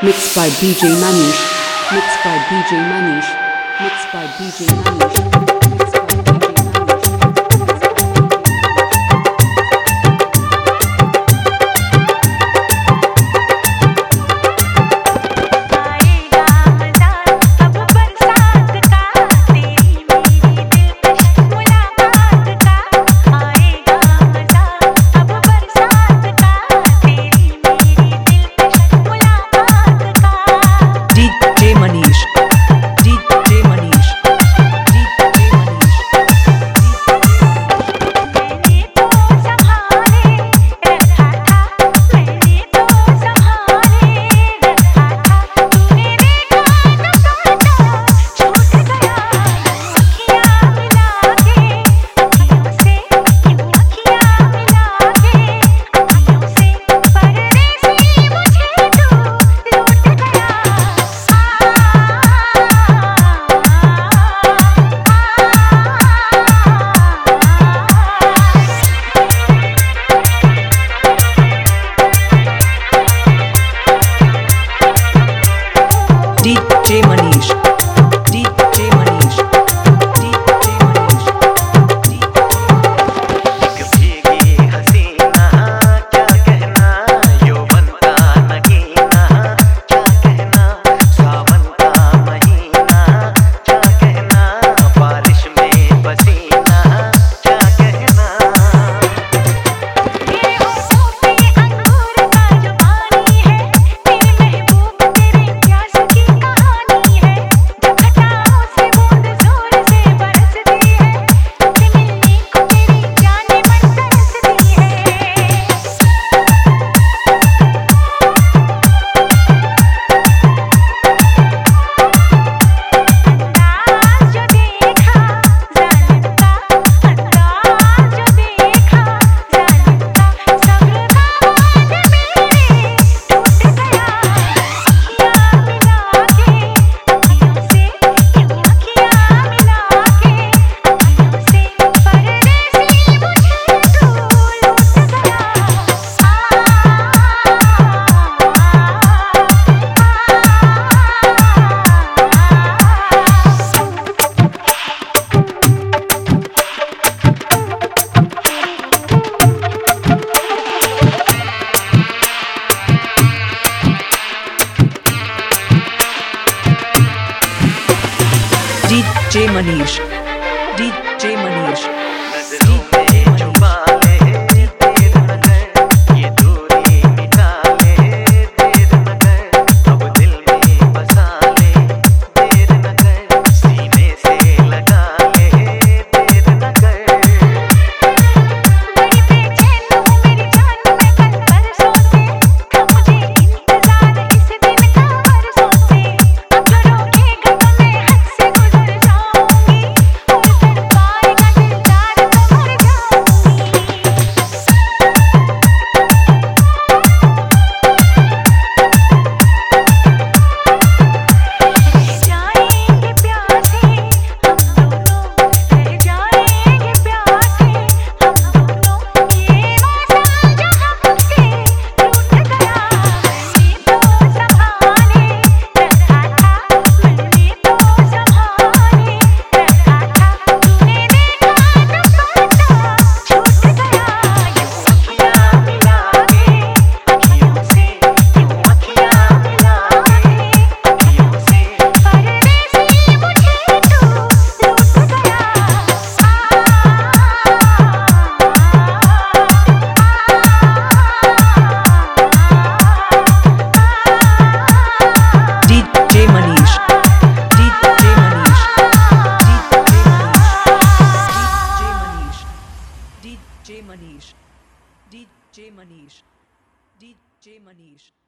Mixed by DJ Manish. Mixed by DJ Manish. Mixed by DJ Manish. DJ Manish. DJ Manish. DJ Manish. एक भीगी हसीना क्या कहना यौवन का नगीना क्या कहना सावन का महीना क्या कहना बारिश में पसीना क्या कहना ये होठों पे अंगूर का जो पानी है तेरे महबूब तेरे प्यास की कहानी है जब घटाओं से बूंद जोर से बरसती है तुझे मिलने को मेरी जान मन तरसती है अंदाज जो देखा जालिम का अंदाज जो देखा जालिम का सब्र का बांध मेरे टूट गया अखियाँ मिला के अखियों से यूं अखियाँ मिला के अखियों से परदेसी मुझे तू लूट DJ Manish. DJ Manish. नजरों में छुपा ले देर न कर ये दूरी मिटा ले देर न कर अब दिल में बसा ले देर न कर सीने से लगा ले देर न कर बड़ी बेचैन हूँ मेरी जान मैं कल परसों से था मुझे इंतजार इस दिन का बरसों से अब जो रोकेगा तो मैं हद से गुजर जाऊंगी और तड़पाएगा दिलदार तो मर जाऊंगी रह जाएंगे प्यासे हम दोनों रह जाएंगे प्यासे हम दोनों ये मौसम जो हमसे रूठ गया मैंने तो संभाले रखा था मैंने तो संभाले रखा था तूने देखा तो पता छूट गया यूं अखियाँ मिला के अखियों से यूं अखियाँ मिला के अखियों से परदेसी मुझे तू लूट गया DJ Manish. DJ Manish. DJ Manish. DJ Manish. DJ Manish. DJ Manish.